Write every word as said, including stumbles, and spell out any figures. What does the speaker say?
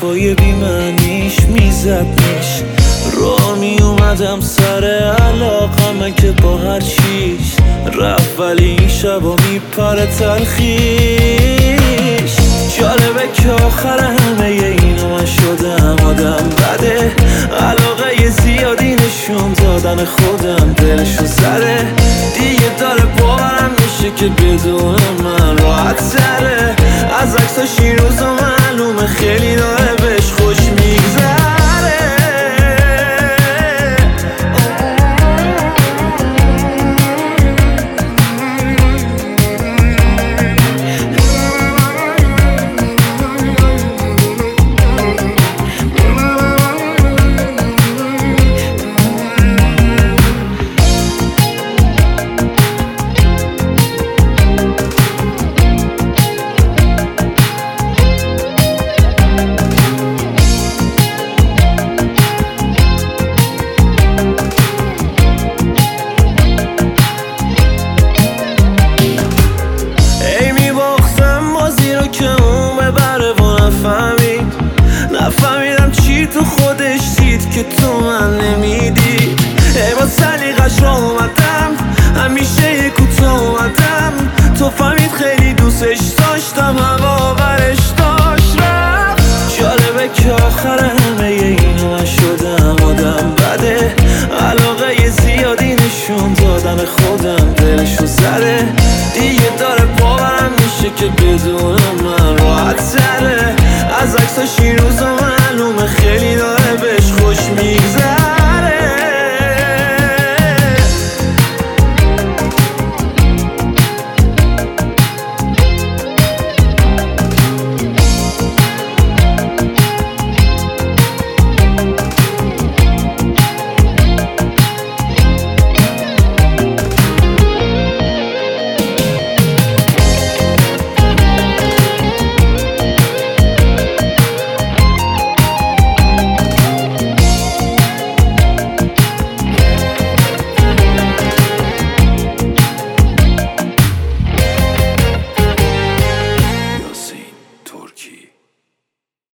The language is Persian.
حرفای بی معنیش میزدنش. را می اومدم سر علاقمه که با هر چیش رفت، ولی این شبا میپره تلخیش. جالبه که آخر همه اینا من شدم آدم بده، علاقه زیادی نشون دادن خودم دلشو زده. دیگه داره باورم میشه که بدون من راحت تره. از عکساش این روزا معلومه خیلی داره بهش خوش میگذره. نفهمیدم چی تو خودش دید که تو من نمیدی. ای با سلیقش را اومدم، همیشه یه کوتاه اومدم. تو فهمید خیلی دوستش داشتم، هوا برش داشت رفت. جالبه که آخر همه اینا من شدم آدم بده، علاقه زیادی نشون دادن خودم دلشو زده. دیگه داره باورم میشه که بدون من راحت تره. از عکساش این